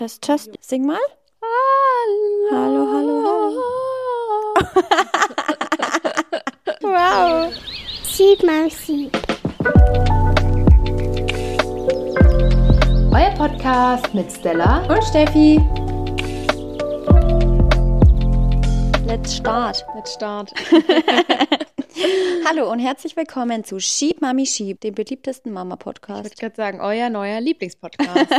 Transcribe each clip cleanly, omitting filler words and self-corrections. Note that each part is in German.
Test. Sing mal. Hallo, hallo, hallo. Wow. Sieb mal Sieb. Euer Podcast mit Stella und Steffi. Let's start. Hallo und herzlich willkommen zu Schieb Mami Schieb, dem beliebtesten Ich Mama-Podcast. würde gerade sagen, euer neuer Lieblingspodcast.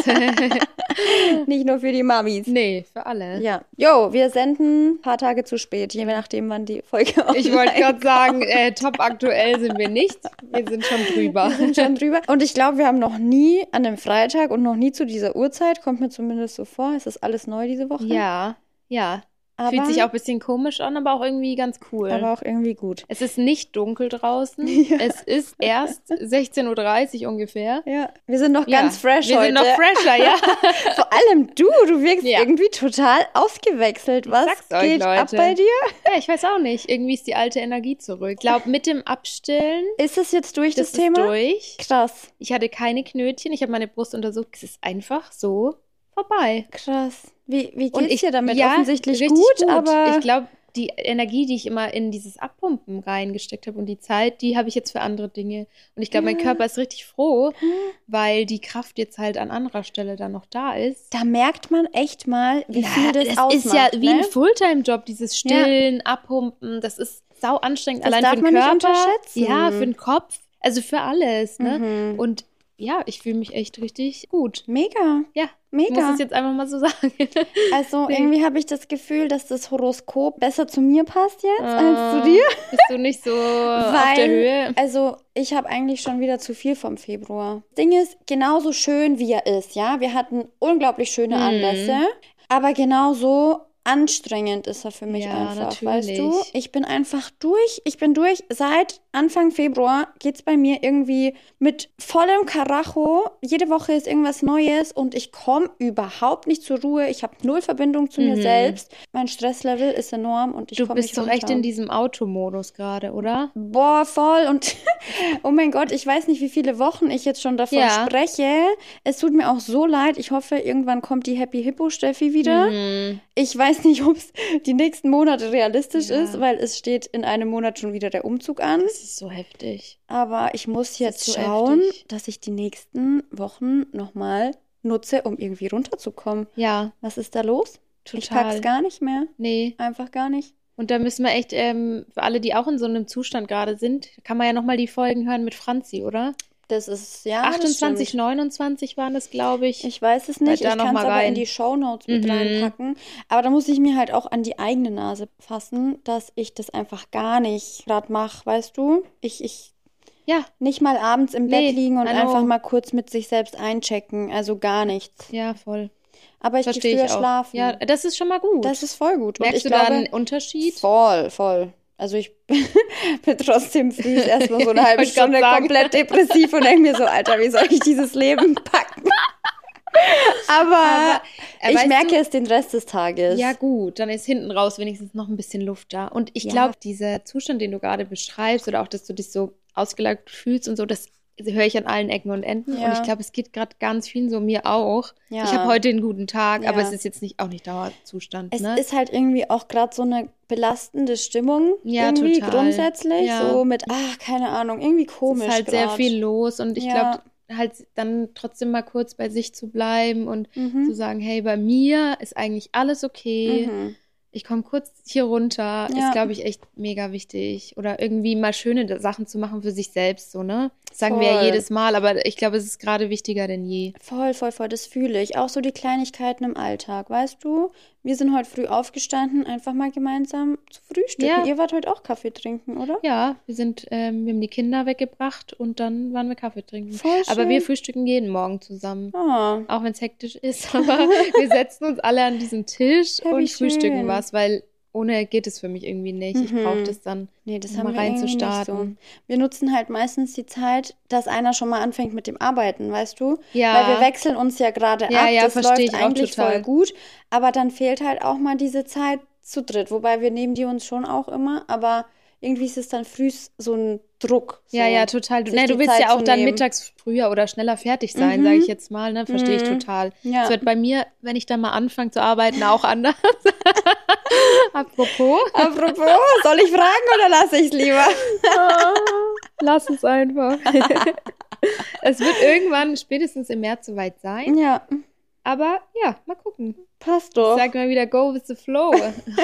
Nicht nur für die Mamis. Nee, für alle. Ja. Jo, wir senden ein paar Tage zu spät, je nachdem, wann die Folge online Ich wollte gerade sagen, top aktuell sind wir nicht. Wir sind schon drüber. Wir sind schon drüber. Und ich glaube, wir haben noch nie an einem Freitag und noch nie zu dieser Uhrzeit, kommt mir zumindest so vor, es ist alles neu diese Woche. Ja. Fühlt sich auch ein bisschen komisch an, aber auch irgendwie ganz cool. Aber auch irgendwie gut. Es ist nicht dunkel draußen. Ja. Es ist erst 16:30 Uhr ungefähr. Ja, wir sind noch ganz fresh wir heute. sind noch fresher, ja. Vor allem du wirkst Ja. irgendwie total ausgewechselt. Was sag's euch, geht ab Leute. bei dir? Ja, ich weiß auch nicht. Irgendwie ist die alte Energie zurück. Ich glaube, mit dem Abstillen, Ist es jetzt durch das ist Thema? durch. Krass, Ich hatte keine Knötchen. Ich habe meine Brust untersucht. Es ist einfach so vorbei. krass. Wie Und geht's dir damit? ja, Offensichtlich richtig gut, aber ich glaube, die Energie, die ich immer in dieses Abpumpen reingesteckt habe und die Zeit, die habe ich jetzt für andere Dinge. Und ich glaube, mein Körper ist richtig froh, weil die Kraft jetzt halt an anderer Stelle dann noch da ist. da merkt man echt mal, wie viel das ausmacht. ist ja wie ne? ein Fulltime-Job, dieses Stillen, Abpumpen. Das ist sau anstrengend. Das Allein darf für den man nicht Körper. unterschätzen. Ja, für den Kopf. Also für alles. Ne? Mhm. Und ja, ich fühle mich echt richtig gut. Mega, Ja, ich muss mega. es jetzt einfach mal so sagen. Also Nee. irgendwie habe ich das Gefühl, dass das Horoskop besser zu mir passt jetzt als zu dir. Bist du nicht so auf der Höhe? Also ich habe eigentlich schon wieder zu viel vom Februar. Das Ding ist, genauso schön wie er ist, ja. Wir hatten unglaublich schöne Anlässe, aber genauso anstrengend ist er für mich Ja, einfach, natürlich. weißt du? Ich bin einfach durch. Ich bin durch. Seit Anfang Februar geht's bei mir irgendwie mit vollem Karacho. Jede Woche ist irgendwas Neues und ich komme überhaupt nicht zur Ruhe. Ich habe null Verbindung zu mir selbst. Mein Stresslevel ist enorm und ich Du komme bist nicht doch echt runter. in diesem Automodus gerade, oder? Boah, voll. Und oh mein Gott, ich weiß nicht, wie viele Wochen ich jetzt schon davon Ja. spreche. Es tut mir auch so leid. Ich hoffe, irgendwann kommt die Happy Hippo Steffi wieder. Ich weiß nicht, ob es die nächsten Monate realistisch Ja. ist, weil es steht in einem Monat schon wieder der Umzug an. Das ist so heftig. Aber ich muss jetzt so schauen, heftig. dass ich die nächsten Wochen nochmal nutze, um irgendwie runterzukommen. Ja, Was ist da los? Ich total. pack's gar nicht mehr. Nee. Einfach gar nicht. Und da müssen wir echt, für alle, die auch in so einem Zustand gerade sind, kann man ja nochmal die Folgen hören mit Franzi, oder? Das ist, ja, das 28, stimmt. 29 waren es, glaube ich. Ich weiß es nicht, Da ich noch kann es mal aber in rein. die Shownotes mit Mhm. reinpacken. Aber da muss ich mir halt auch an die eigene Nase fassen, dass ich das einfach gar nicht gerade mache, weißt du? Ich Ja, nicht mal abends im Nee, Bett liegen und I know. einfach mal kurz mit sich selbst einchecken, also gar nichts. ja, voll. Aber ich gehe Verstehe früher ich auch. schlafen. Ja, das ist schon mal gut. Das ist voll gut. Und Merkst ich du glaube, da einen Unterschied? voll. Also ich bin trotzdem früh erstmal so eine halbe Wollte grad Stunde sagen. komplett depressiv und denke mir so, Alter, wie soll ich dieses Leben packen? Aber ich weißt merke du- es den Rest des Tages. Ja, gut, dann ist hinten raus wenigstens noch ein bisschen Luft da. Und ich Ja. glaube, dieser Zustand, den du gerade beschreibst, oder auch, dass du dich so ausgelagert fühlst und so, das höre ich an allen Ecken und Enden. Ja. Und ich glaube, es geht gerade ganz vielen so, mir auch. Ja. Ich habe heute einen guten Tag, Ja. aber es ist jetzt auch nicht Dauerzustand. Es Ne? ist halt irgendwie auch gerade so eine belastende Stimmung. Ja, irgendwie total. grundsätzlich. Ja. So mit, keine Ahnung, irgendwie Es komisch. ist halt sehr grad. viel los und ich Ja. glaube, halt dann trotzdem mal kurz bei sich zu bleiben und Mhm. zu sagen, hey, bei mir ist eigentlich alles okay. Mhm. Ich komme kurz hier runter, Ja. ist, glaube ich, echt mega wichtig. Oder irgendwie mal schöne Sachen zu machen für sich selbst, so, ne? Das sagen wir ja Voll. jedes Mal, aber ich glaube, es ist gerade wichtiger denn je. Voll, das fühle ich. Auch so die Kleinigkeiten im Alltag, weißt du? Wir sind heute früh aufgestanden, einfach mal gemeinsam zu frühstücken. Ja. Ihr wart heute auch Kaffee trinken, oder? Ja, wir haben die Kinder weggebracht und dann waren wir Kaffee trinken. Voll Aber schön. wir frühstücken jeden Morgen zusammen. Ah, Auch wenn es hektisch ist, aber wir setzen uns alle an diesen Tisch Ja, wie und frühstücken schön. was, weil ohne geht es für mich irgendwie nicht. Ich brauche das dann, nee, das um haben mal wir irgendwie nicht so. reinzustarten. Wir nutzen halt meistens die Zeit, dass einer schon mal anfängt mit dem Arbeiten, weißt du? Ja. Weil wir wechseln uns ja gerade Ja, ab. ja, das versteh läuft ich auch eigentlich total. voll gut. Aber dann fehlt halt auch mal diese Zeit zu dritt. Wobei wir nehmen die uns schon auch immer. Aber irgendwie ist es dann früh so ein Druck. So, Ja, total. sich Ne, die du willst Zeit ja auch zu dann nehmen. mittags früher oder schneller fertig sein, sage ich jetzt mal, ne? Verstehe ich total. Ja. Es wird bei mir, wenn ich dann mal anfange zu arbeiten, auch anders. Apropos. Soll ich fragen oder lasse ich es lieber? Lass es einfach. Es wird irgendwann spätestens im März soweit sein. Ja, Aber ja, mal gucken. passt doch. Sag mal wieder, go with the flow.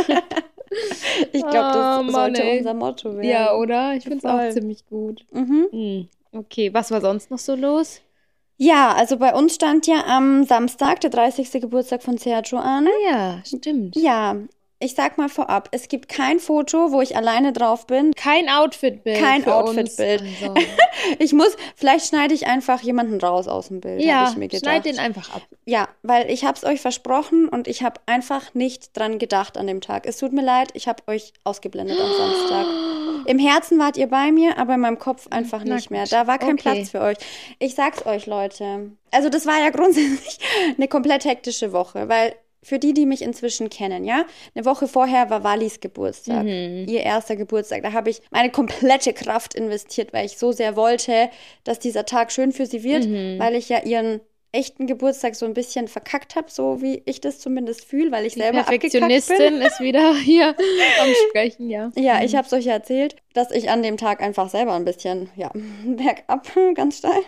Ich glaube, das Mann, sollte ey. unser Motto werden. Ja, oder? Ich finde es Voll. auch ziemlich gut. Mhm. Okay, was war sonst noch so los? Ja, also bei uns stand ja am Samstag der 30. Geburtstag von Sergio an. Ja, stimmt. Ja, ich sag mal vorab, es gibt kein Foto, wo ich alleine drauf bin. Kein Outfitbild. Kein für Outfitbild. uns. Vielleicht schneide ich einfach jemanden raus aus dem Bild, Ja, habe ich mir gedacht. schneid den einfach ab. Ja, weil ich habe es euch versprochen und ich habe einfach nicht dran gedacht an dem Tag. Es tut mir leid, ich habe euch ausgeblendet am Samstag. Im Herzen wart ihr bei mir, aber in meinem Kopf einfach Na nicht mehr. gut. Da war kein Okay. Platz für euch. Ich sag's euch, Leute. Also das war ja grundsätzlich eine komplett hektische Woche, weil für die mich inzwischen kennen, ja, eine Woche vorher war Wallis Geburtstag, ihr erster Geburtstag. Da habe ich meine komplette Kraft investiert, weil ich so sehr wollte, dass dieser Tag schön für sie wird, weil ich ja ihren echten Geburtstag so ein bisschen verkackt habe, so wie ich das zumindest fühle, weil ich Die selber abgekackt bin. Perfektionistin ist wieder hier am Sprechen, ja. Ja, ich habe es euch ja erzählt, dass ich an dem Tag einfach selber ein bisschen, ja, bergab, ganz steil.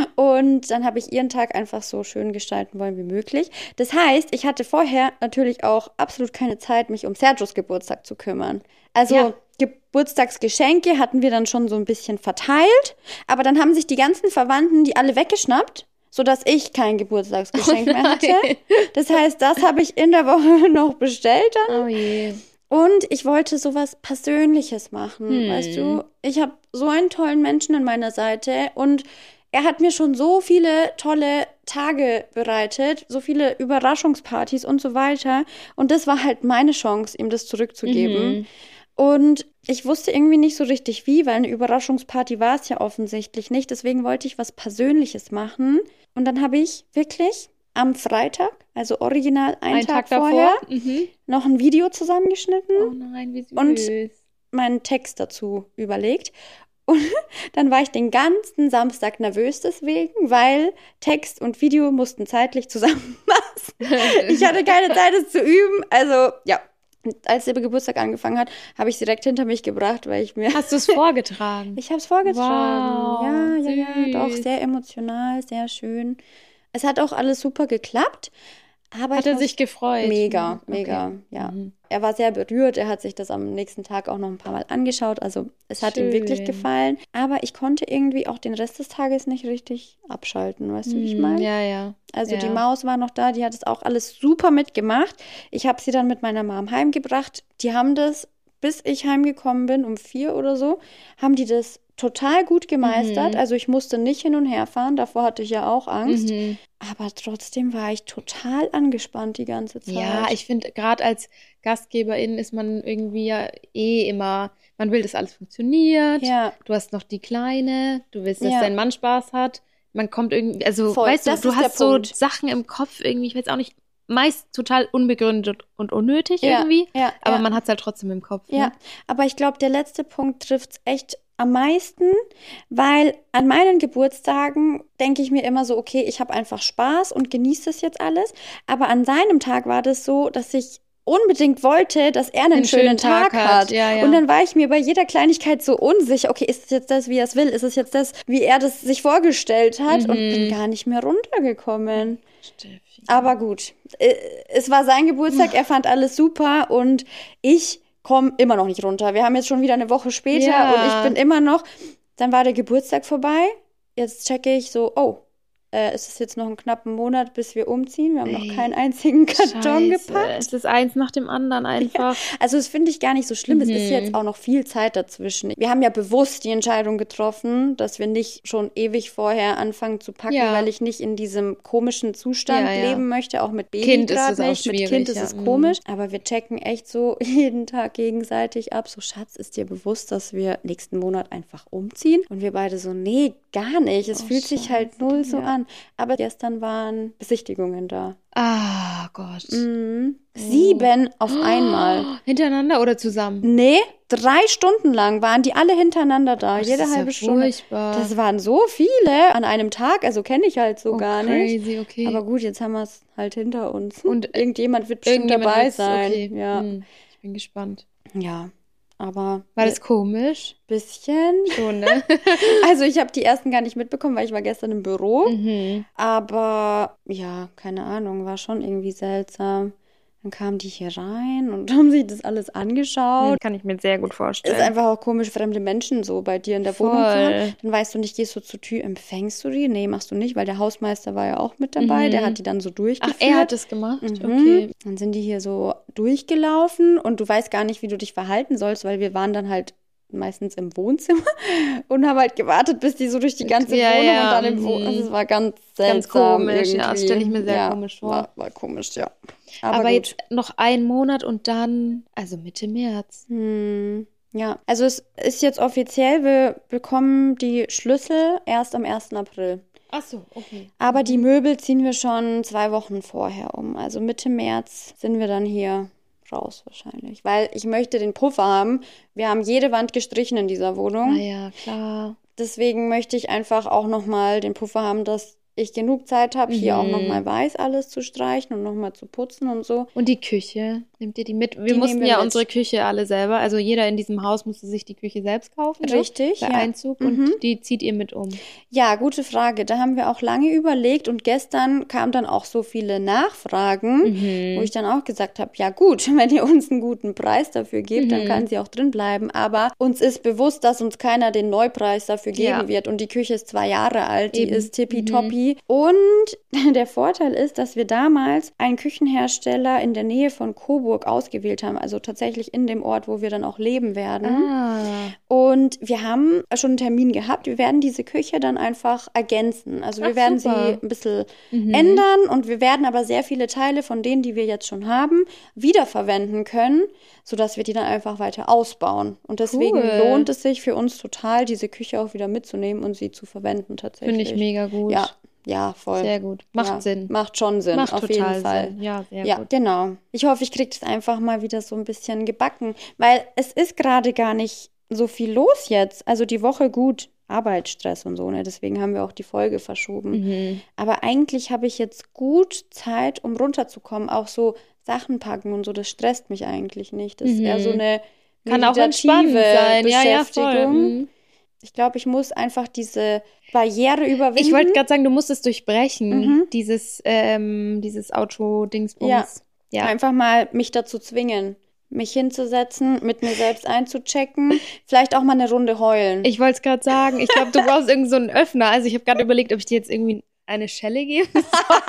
Und dann habe ich ihren Tag einfach so schön gestalten wollen wie möglich. Das heißt, ich hatte vorher natürlich auch absolut keine Zeit, mich um Sergios Geburtstag zu kümmern. Also Ja. Geburtstagsgeschenke hatten wir dann schon so ein bisschen verteilt, aber dann haben sich die ganzen Verwandten die alle weggeschnappt, sodass ich kein Geburtstagsgeschenk mehr hatte. Das heißt, das habe ich in der Woche noch bestellt dann. Oh je. Und ich wollte sowas Persönliches machen, weißt du? Ich habe so einen tollen Menschen an meiner Seite und er hat mir schon so viele tolle Tage bereitet, so viele Überraschungspartys und so weiter. Und das war halt meine Chance, ihm das zurückzugeben. Und ich wusste irgendwie nicht so richtig wie, weil eine Überraschungsparty war es ja offensichtlich nicht. Deswegen wollte ich was Persönliches machen. Und dann habe ich wirklich am Freitag, also original einen Tag vorher, noch ein Video zusammengeschnitten Oh nein, wie süß. und meinen Text dazu überlegt. Und dann war ich den ganzen Samstag nervös deswegen, weil Text und Video mussten zeitlich zusammenpassen. Ich hatte keine Zeit, es zu üben. Also, ja. Als der Geburtstag angefangen hat, habe ich es direkt hinter mich gebracht, weil ich mir... Hast du es vorgetragen? Ich habe es vorgetragen. Wow, Ja, doch, süß. sehr emotional, sehr schön. Es hat auch alles super geklappt. Aber Hat ich er muss- sich gefreut? Mega, Okay. mega, ja. Er war sehr berührt, er hat sich das am nächsten Tag auch noch ein paar Mal angeschaut, also es hat ihm wirklich Schön. gefallen. Aber ich konnte irgendwie auch den Rest des Tages nicht richtig abschalten, weißt du, wie ich meine? Ja, ja. Also ja. die Maus war noch da, die hat es auch alles super mitgemacht. Ich habe sie dann mit meiner Mom heimgebracht. Die haben das, bis ich heimgekommen bin, um 4 oder so, haben die das total gut gemeistert. Also ich musste nicht hin und her fahren, davor hatte ich ja auch Angst. Aber trotzdem war ich total angespannt die ganze Zeit. Ja, ich finde, gerade als Gastgeberin ist man irgendwie ja immer, man will, dass alles funktioniert. Ja. Du hast noch die Kleine, du willst, dass Ja. dein Mann Spaß hat. Man kommt irgendwie, also Voll, weißt du, das du ist der hast so Punkt. Sachen im Kopf irgendwie, ich weiß auch nicht, meist total unbegründet und unnötig Ja, irgendwie, ja, aber ja. man hat es halt trotzdem im Kopf. Ja, Ne? aber ich glaube, der letzte Punkt trifft es echt am meisten, weil an meinen Geburtstagen denke ich mir immer so, okay, ich habe einfach Spaß und genieße das jetzt alles. Aber an seinem Tag war das so, dass ich unbedingt wollte, dass er einen schönen Tag hat. Ja, ja. Und dann war ich mir bei jeder Kleinigkeit so unsicher, okay, ist es jetzt das, wie er es will? Ist es jetzt das, wie er das sich vorgestellt hat? Und bin gar nicht mehr runtergekommen. Steffi. Aber gut, es war sein Geburtstag, er fand alles super und ich komme immer noch nicht runter. Wir haben jetzt schon wieder eine Woche später Ja. und ich bin immer noch, dann war der Geburtstag vorbei, jetzt checke ich so, oh, es ist jetzt noch einen knappen Monat, bis wir umziehen. Wir haben noch keinen einzigen Karton Scheiße, gepackt. es ist eins nach dem anderen einfach. Also das finde ich gar nicht so schlimm. Es ist jetzt auch noch viel Zeit dazwischen. Wir haben ja bewusst die Entscheidung getroffen, dass wir nicht schon ewig vorher anfangen zu packen, Ja. weil ich nicht in diesem komischen Zustand Ja, ja. leben möchte, auch mit Baby Kind ist gerade es auch nicht. Mit schwierig, Kind ist ja. es komisch. Aber wir checken echt so jeden Tag gegenseitig ab. So, Schatz, ist dir bewusst, dass wir nächsten Monat einfach umziehen? Und wir beide so, nee, gar nicht. Es fühlt sich halt null so an. Aber gestern waren Besichtigungen da. Ah, Gott. 7 auf einmal. Hintereinander oder zusammen? Nee, 3 Stunden lang waren die alle hintereinander da, Das jede ist halbe ja Stunde. furchtbar. Das waren so viele an einem Tag, also kenne ich halt so gar nicht. Crazy, okay. Aber gut, jetzt haben wir es halt hinter uns. Und irgendjemand wird bestimmt irgendjemand dabei wird's- sein. Okay. Ja. Ich bin gespannt. Ja, aber War das komisch? bisschen. Schon, ne? Also ich habe die ersten gar nicht mitbekommen, weil ich war gestern im Büro. Mhm. Aber ja, keine Ahnung, war schon irgendwie seltsam. Dann kamen die hier rein und haben sich das alles angeschaut. Kann ich mir sehr gut vorstellen. Ist einfach auch komisch, fremde Menschen so bei dir in der Wohnung zu haben. Dann weißt du nicht, gehst du zur Tür, empfängst du die? Nee, machst du nicht, weil der Hausmeister war ja auch mit dabei. Der hat die dann so durchgeführt. Ach, er hat das gemacht? Mhm. Okay. Dann sind die hier so durchgelaufen und du weißt gar nicht, wie du dich verhalten sollst, weil wir waren dann halt meistens im Wohnzimmer und haben halt gewartet, bis die so durch die ganze Ja, Wohnung ja, und dann im Wohnzimmer. Also es war ganz seltsam. Ganz komisch, irgendwie. ja, das stelle ich mir sehr komisch vor. War komisch, ja. Aber gut. jetzt noch 1 Monat und dann, also Mitte März. Ja, also es ist jetzt offiziell, wir bekommen die Schlüssel erst am 1. April. Ach so, okay. Aber die Möbel ziehen wir schon 2 Wochen vorher um. Also Mitte März sind wir dann hier raus wahrscheinlich. Weil ich möchte den Puffer haben. Wir haben jede Wand gestrichen in dieser Wohnung. Ah ja, klar. Deswegen möchte ich einfach auch nochmal den Puffer haben, dass ich genug Zeit habe, hier auch nochmal weiß alles zu streichen und nochmal zu putzen und so. Und die Küche, nehmt ihr die mit? Wir Die mussten nehmen wir ja mit. unsere Küche alle selber, also jeder in diesem Haus musste sich die Küche selbst kaufen. Ne? Richtig, Bei ja. Einzug und die zieht ihr mit um. Ja, gute Frage. Da haben wir auch lange überlegt und gestern kamen dann auch so viele Nachfragen, wo ich dann auch gesagt habe, ja gut, wenn ihr uns einen guten Preis dafür gebt, dann kann sie auch drin bleiben. Aber uns ist bewusst, dass uns keiner den Neupreis dafür geben wird und die Küche ist 2 Jahre alt, die ist tippitoppi. Und der Vorteil ist, dass wir damals einen Küchenhersteller in der Nähe von Coburg ausgewählt haben, also tatsächlich in dem Ort, wo wir dann auch leben werden. Und wir haben schon einen Termin gehabt. Wir werden diese Küche dann einfach ergänzen. Also wir werden super. sie ein bisschen ändern und wir werden aber sehr viele Teile von denen, die wir jetzt schon haben, wiederverwenden können, sodass wir die dann einfach weiter ausbauen. Und deswegen lohnt es sich für uns total, diese Küche auch wieder mitzunehmen und sie zu verwenden tatsächlich. Finde ich mega gut. Ja, voll. Sehr gut. Macht Sinn. Macht schon Sinn, Macht auf total jeden Fall. Sinn. Ja, sehr Ja, gut. genau. Ich hoffe, ich kriege das einfach mal wieder so ein bisschen gebacken, weil es ist gerade gar nicht so viel los jetzt. Also die Woche gut, Arbeitsstress und so, ne? Deswegen haben wir auch die Folge verschoben. Aber eigentlich habe ich jetzt gut Zeit, um runterzukommen. Auch so Sachen packen und so, das stresst mich eigentlich nicht. Das ist eher so eine Kann auch meditative entspannend sein. Ja, ja, Beschäftigung. voll. Ich glaube, ich muss einfach diese Barriere überwinden. Ich wollte gerade sagen, du musst es durchbrechen, dieses Auto-Dingsbums. Ja. Einfach mal mich dazu zwingen, mich hinzusetzen, mit mir selbst einzuchecken, vielleicht auch mal eine Runde heulen. Ich wollte es gerade sagen, ich glaube, du brauchst irgend so einen Öffner. Also ich habe gerade überlegt, ob ich dir jetzt irgendwie eine Schelle geben soll.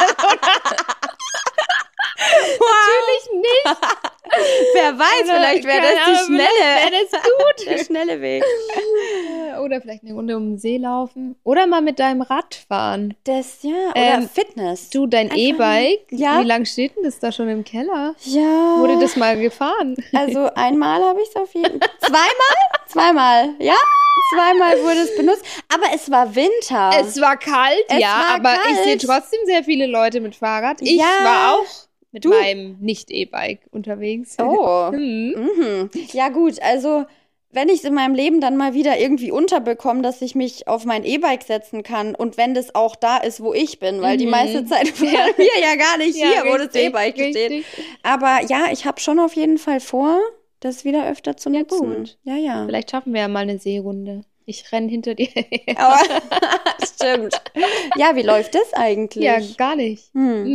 Natürlich nicht. Wer weiß, vielleicht wäre Keine das Ahnung, die schnelle, vielleicht wär das gut. der schnelle Weg. Oder vielleicht eine Runde um den See laufen. Oder mal mit deinem Rad fahren. Das, ja, oder Fitness. Du, dein Einfach E-Bike, ja. wie lange steht denn das da schon im Keller? Ja. Wurde das mal gefahren? Also einmal habe ich es auf jeden Fall. Zweimal, ja? Zweimal wurde es benutzt. Aber es war Winter. Es war kalt, Es ja, war aber ich sehe kalt. trotzdem sehr viele Leute mit Fahrrad. Ich Ja. war auch mit meinem Nicht-E-Bike unterwegs. Oh. Mhm. Ja gut, also wenn ich es in meinem Leben dann mal wieder irgendwie unterbekomme, dass ich mich auf mein E-Bike setzen kann und wenn das auch da ist, wo ich bin, weil die meiste Zeit fahren wir ja gar nicht Ja, hier, wo das richtig, E-Bike steht. richtig. Aber ja, ich habe schon auf jeden Fall vor, das wieder öfter zu nutzen. gut. Ja. Vielleicht schaffen wir ja mal eine Seerunde. Ich renne hinter dir. Aber, stimmt. Ja, wie läuft das eigentlich? Ja, gar nicht.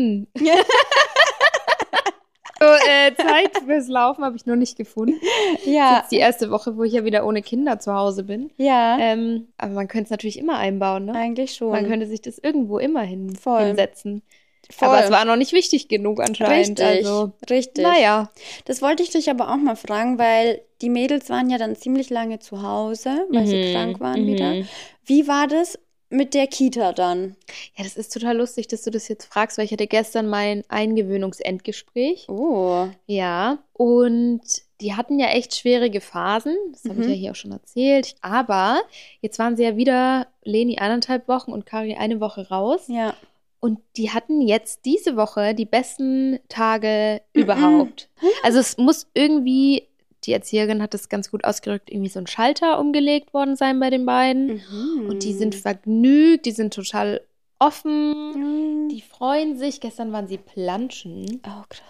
So, Zeit fürs Laufen habe ich noch nicht gefunden. Ja. Das ist die erste Woche, wo ich ja wieder ohne Kinder zu Hause bin. Ja, Aber man könnte es natürlich immer einbauen, ne? eigentlich schon. Man könnte sich das irgendwo immer Voll. hinsetzen. Voll. Aber es war noch nicht wichtig genug anscheinend. Richtig, Also, richtig. naja. Das wollte ich dich aber auch mal fragen, weil die Mädels waren ja dann ziemlich lange zu Hause, weil sie krank waren wieder. Wie war das mit der Kita dann? Ja, das ist total lustig, dass du das jetzt fragst, weil ich hatte gestern mein Eingewöhnungsendgespräch. Oh. Ja, und die hatten ja echt schwierige Phasen. Das habe ich ja hier auch schon erzählt. Aber jetzt waren sie ja wieder, Leni 1,5 Wochen und Kari 1 Woche raus. Ja. Und die hatten jetzt diese Woche die besten Tage überhaupt. Also es muss irgendwie die Erzieherin hat das ganz gut ausgerückt, irgendwie so ein Schalter umgelegt worden sein bei den beiden. Und die sind vergnügt, die sind total offen, die freuen sich. Gestern waren sie planschen. Oh, krass.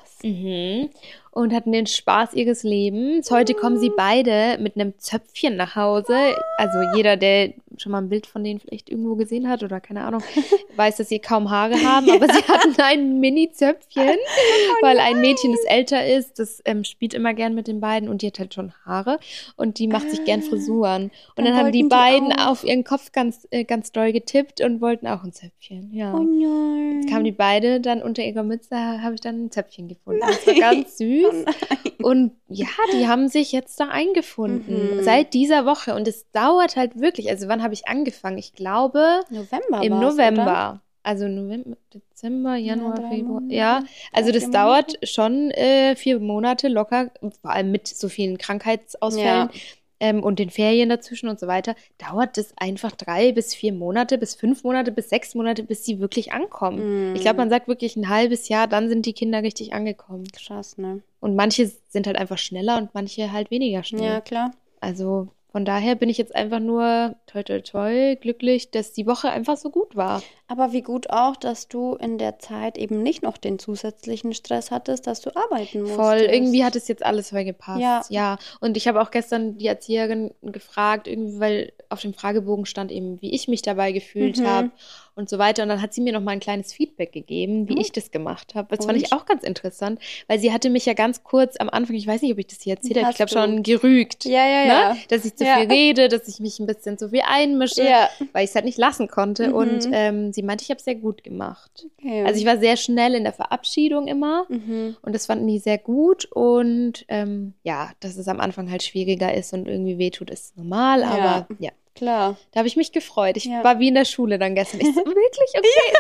Und hatten den Spaß ihres Lebens. Heute kommen sie beide mit einem Zöpfchen nach Hause. Also jeder, der schon mal ein Bild von denen vielleicht irgendwo gesehen hat oder keine Ahnung, weiß, dass sie kaum Haare haben, aber sie hatten ein Mini-Zöpfchen, weil ein Mädchen, das älter ist, das spielt immer gern mit den beiden und die hat halt schon Haare und die macht sich gern Frisuren. Und dann haben die beiden auf ihren Kopf ganz doll getippt und wollten auch ein Zöpfchen. Ja. Oh nein. Jetzt kamen die beide dann unter ihrer Mütze, habe ich dann ein Zöpfchen gefunden. Das war ganz süß. Und ja, die haben sich jetzt da eingefunden. Seit dieser Woche. Und es dauert halt wirklich. Also wann habe ich angefangen? Ich glaube im November. Oder? Also November, Dezember, Januar, Februar. Ja, also das dauert schon 4 Monate locker. Vor allem mit so vielen Krankheitsausfällen. Und den Ferien dazwischen und so weiter, dauert es einfach 3 bis 4 Monate, bis 5 Monate, bis 6 Monate, bis sie wirklich ankommen. Ich glaube, man sagt wirklich ein halbes Jahr, dann sind die Kinder richtig angekommen. Krass, ne? Und manche sind halt einfach schneller und manche halt weniger schnell. Ja, klar. Also von daher bin ich jetzt einfach nur toi toi toi glücklich, dass die Woche einfach so gut war. Aber wie gut auch, dass du in der Zeit eben nicht noch den zusätzlichen Stress hattest, dass du arbeiten musstest. Voll, irgendwie hat es jetzt alles voll gepasst. Ja. Und ich habe auch gestern die Erzieherin gefragt, irgendwie, weil auf dem Fragebogen stand eben, wie ich mich dabei gefühlt habe und so weiter. Und dann hat sie mir noch mal ein kleines Feedback gegeben, wie ich das gemacht habe. Das fand ich auch ganz interessant, weil sie hatte mich ja ganz kurz am Anfang, ich weiß nicht, ob ich das hier erzählt habe, ich glaube schon gerügt. Ja. Dass ich zu viel rede, dass ich mich ein bisschen zu viel einmische, weil ich es halt nicht lassen konnte. Und sie meinte, ich habe es sehr gut gemacht. Okay. Also ich war sehr schnell in der Verabschiedung immer und das fanden die sehr gut. Und dass es am Anfang halt schwieriger ist und irgendwie wehtut, ist normal, aber ja. Klar. Da habe ich mich gefreut. Ich war wie in der Schule dann gestern. Ich so, wirklich?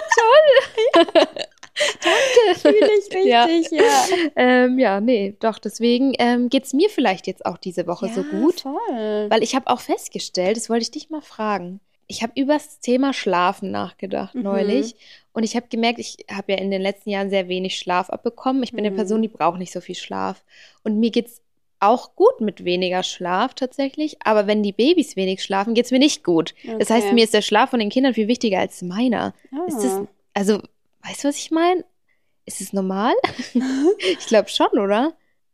Okay, toll. Danke. Fühle ich richtig, nee, doch, deswegen geht's mir vielleicht jetzt auch diese Woche so gut. Voll. Weil ich habe auch festgestellt, das wollte ich dich mal fragen, ich habe über das Thema Schlafen nachgedacht neulich und ich habe gemerkt, ich habe ja in den letzten Jahren sehr wenig Schlaf abbekommen. Ich bin eine Person, die braucht nicht so viel Schlaf. Und mir geht's auch gut mit weniger Schlaf tatsächlich, aber wenn die Babys wenig schlafen, geht's mir nicht gut. Okay. Das heißt, mir ist der Schlaf von den Kindern viel wichtiger als meiner. Ist das, also, weißt du, was ich meine? Ist es normal? Ich glaube schon, oder?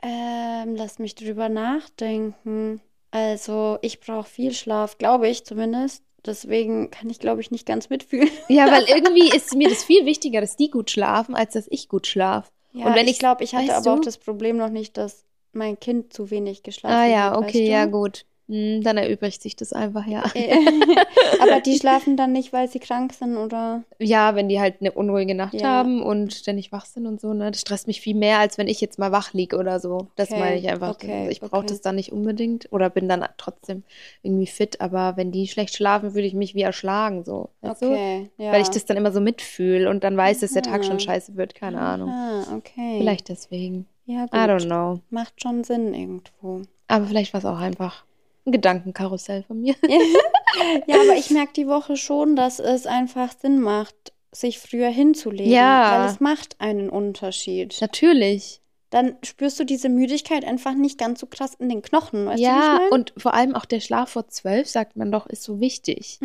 Lass mich drüber nachdenken. Also, ich brauche viel Schlaf, glaube ich zumindest. Deswegen kann ich, glaube ich, nicht ganz mitfühlen. Ja, weil irgendwie ist mir das viel wichtiger, dass die gut schlafen, als dass ich gut schlafe. Ja, und wenn ich glaube, ich hatte aber auch das Problem noch nicht, dass mein Kind zu wenig geschlafen hat. Ah ja, okay, weißt du? Ja gut. Dann erübrigt sich das einfach, ja. Aber die schlafen dann nicht, weil sie krank sind, oder? Ja, wenn die halt eine unruhige Nacht haben und ständig wach sind und so, ne? Das stresst mich viel mehr, als wenn ich jetzt mal wach liege oder so. Das meine ich einfach. Okay, ich brauche das dann nicht unbedingt oder bin dann trotzdem irgendwie fit, aber wenn die schlecht schlafen, fühle ich mich wie erschlagen, so. Weißt du? Ja. Weil ich das dann immer so mitfühle und dann weiß, dass der Tag schon scheiße wird, keine Ahnung. Okay. Vielleicht deswegen. Ja, gut. I don't know. Macht schon Sinn irgendwo. Aber vielleicht war es auch einfach ein Gedankenkarussell von mir. Ja, aber ich merke die Woche schon, dass es einfach Sinn macht, sich früher hinzulegen. Ja. Weil es macht einen Unterschied. Natürlich. Dann spürst du diese Müdigkeit einfach nicht ganz so krass in den Knochen. Weißt du, ja, was ich meine? Und vor allem auch der Schlaf vor 12, sagt man doch, ist so wichtig.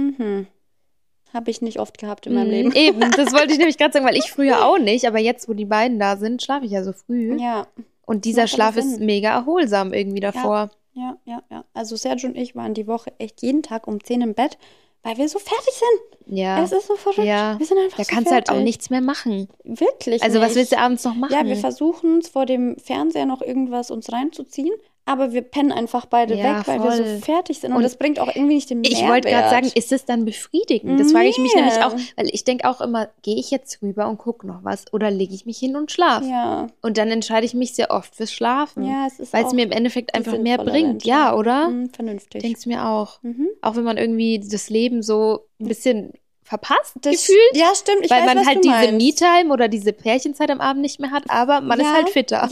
Habe ich nicht oft gehabt in meinem Leben. Eben, das wollte ich nämlich gerade sagen, weil ich früher auch nicht, aber jetzt, wo die beiden da sind, schlafe ich ja so früh. Ja. Und dieser Schlaf ist mega erholsam irgendwie davor. Ja. Also Sergio und ich waren die Woche echt jeden Tag um 10 im Bett, weil wir so fertig sind. Ja. Es ist so verrückt. Ja. Wir sind einfach da so kannst du halt fertig. auch nichts mehr machen. Wirklich Also nicht. was willst du abends noch machen? Ja, wir versuchen es vor dem Fernseher noch irgendwas uns reinzuziehen, aber wir pennen einfach beide weg, weil wir so fertig sind. Und das bringt auch irgendwie nicht den Mehrwert. Ich wollte gerade sagen, ist es dann befriedigend? Das frage ich mich nämlich auch, weil ich denke auch immer, gehe ich jetzt rüber und gucke noch was oder lege ich mich hin und schlafe? Ja. Und dann entscheide ich mich sehr oft fürs Schlafen. Ja, es ist weil es mir im Endeffekt einfach mehr bringt. Ja, oder? Vernünftig. Denkst du mir auch. Auch wenn man irgendwie das Leben so ein bisschen verpasst, Das, gefühlt. ja, stimmt. Ich weil weiß, man was halt du diese meinst. Me-Time oder diese Pärchenzeit am Abend nicht mehr hat, aber man ist Ja, halt fitter.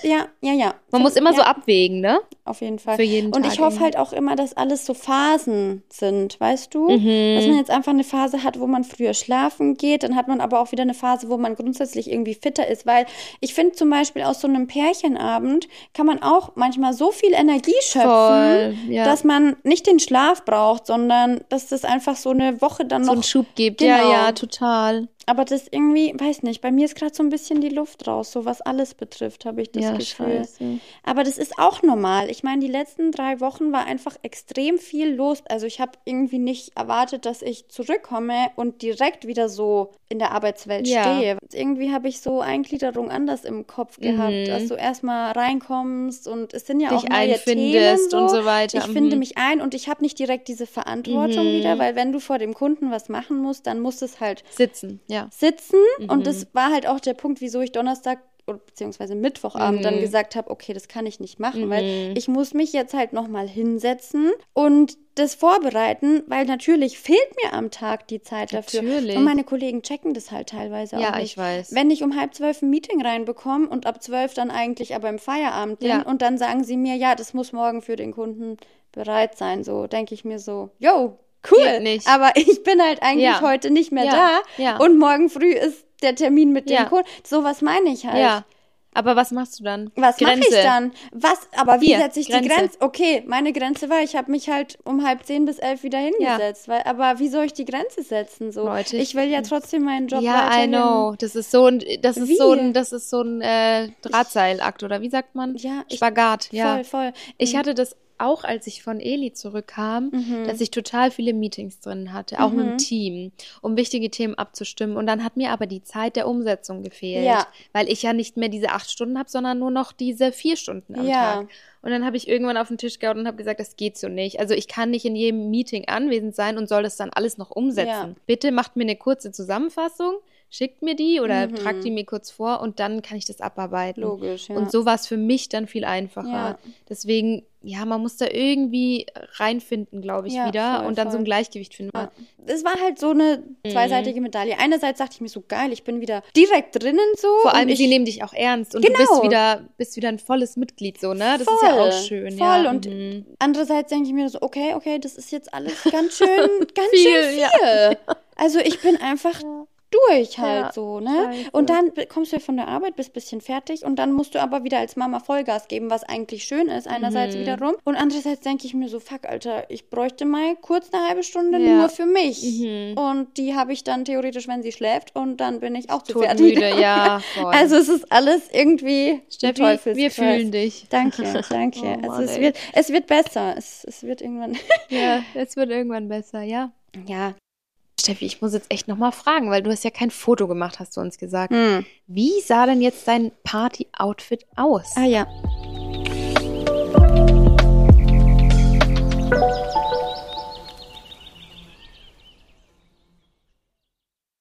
Ja. Man muss immer so Ja, abwägen, ne? auf jeden Fall. Für jeden Und Tag ich hoffe irgendwie. halt auch immer, dass alles so Phasen sind, weißt du? Dass man jetzt einfach eine Phase hat, wo man früher schlafen geht, dann hat man aber auch wieder eine Phase, wo man grundsätzlich irgendwie fitter ist, weil ich finde zum Beispiel aus so einem Pärchenabend kann man auch manchmal so viel Energie schöpfen, Voll, ja. dass man nicht den Schlaf braucht, sondern dass das einfach so eine Woche dann So noch einen Schub gibt. Genau. Ja, total. Aber das irgendwie, weiß nicht, bei mir ist gerade so ein bisschen die Luft raus, so was alles betrifft, habe ich das Ja, Gefühl. scheiße. Aber das ist auch normal. Ich meine, die letzten 3 Wochen war einfach extrem viel los. Also ich habe irgendwie nicht erwartet, dass ich zurückkomme und direkt wieder so in der Arbeitswelt Ja. stehe. Irgendwie habe ich so Eingliederung anders im Kopf gehabt, dass du erstmal reinkommst und es sind ja auch Dich neue einfindest Themen und so weiter. Ich finde mich ein und ich habe nicht direkt diese Verantwortung wieder, weil wenn du vor dem Kunden was machen musst, dann muss es halt Sitzen, ja. sitzen. Und das war halt auch der Punkt, wieso ich Donnerstag oder beziehungsweise Mittwochabend dann gesagt habe, okay, das kann ich nicht machen, weil ich muss mich jetzt halt nochmal hinsetzen und das vorbereiten, weil natürlich fehlt mir am Tag die Zeit dafür. Natürlich. Und meine Kollegen checken das halt teilweise Ja, auch nicht. ich weiß. Wenn ich um 11:30 ein Meeting reinbekomme und ab 12 dann eigentlich aber im Feierabend bin Ja. und dann sagen sie mir, ja, das muss morgen für den Kunden bereit sein, so denke ich mir so, yo, cool, Geht nicht. aber ich bin halt eigentlich Ja. heute nicht mehr Ja. da Ja. und morgen früh ist der Termin mit dem Ja. Kunden. Sowas meine ich halt. Ja. Aber was machst du dann? Was mache ich dann? Aber wie Hier, setze ich die Grenze. Grenze? Okay, meine Grenze war, ich habe mich halt um 9:30 bis 11 wieder hingesetzt. Aber wie soll ich die Grenze setzen? So? Leute, ich will ja trotzdem meinen Job Ja, I weiterhin. know. Das ist so ein, Wie? das ist so ein Drahtseilakt, oder wie sagt man? Ja, Spagat, ja. Voll. Ich hatte das auch, als ich von Eli zurückkam, dass ich total viele Meetings drin hatte, auch mit dem Team, um wichtige Themen abzustimmen. Und dann hat mir aber die Zeit der Umsetzung gefehlt, Ja. weil ich ja nicht mehr diese 8 Stunden habe, sondern nur noch diese 4 Stunden am Ja. Tag. Und dann habe ich irgendwann auf den Tisch gehauen und habe gesagt, das geht so nicht. Also ich kann nicht in jedem Meeting anwesend sein und soll das dann alles noch umsetzen. Ja. Bitte macht mir eine kurze Zusammenfassung, schickt mir die oder tragt die mir kurz vor und dann kann ich das abarbeiten. Logisch, ja. Und so war es für mich dann viel einfacher. Ja. Deswegen, ja, man muss da irgendwie reinfinden, glaube ich, Ja, wieder voll, und dann so voll. ein Gleichgewicht finden. Ja. Es war halt so eine zweiseitige Medaille. Einerseits dachte ich mir so, geil, ich bin wieder direkt drinnen so. Vor allem, und sie ich, nehmen dich auch ernst und Genau. du bist wieder ein volles Mitglied, so, ne? Das ist ja auch schön. Voll. Ja. Und Mhm. andererseits denke ich mir so, okay, das ist jetzt alles ganz schön, ganz Viel, schön ja. viel. Also ich bin einfach durch halt Ja, so, ne? scheiße. Und dann kommst du ja von der Arbeit, bist ein bisschen fertig und dann musst du aber wieder als Mama Vollgas geben, was eigentlich schön ist, einerseits wiederum. Und andererseits denke ich mir so, fuck, Alter, ich bräuchte mal kurz eine halbe Stunde Ja. nur für mich. Und die habe ich dann theoretisch, wenn sie schläft und dann bin ich auch zu fertig. Todmüde, ja, voll. Also es ist alles irgendwie ein Steffi, Teufelskreis. wir fühlen dich. Danke. Oh Mann, Also ey. es wird besser. Es wird irgendwann. Ja, es wird irgendwann besser, ja. Ja. Steffi, ich muss jetzt echt nochmal fragen, weil du hast ja kein Foto gemacht, hast du uns gesagt. Hm. Wie sah denn jetzt dein Party-Outfit aus? Ah ja.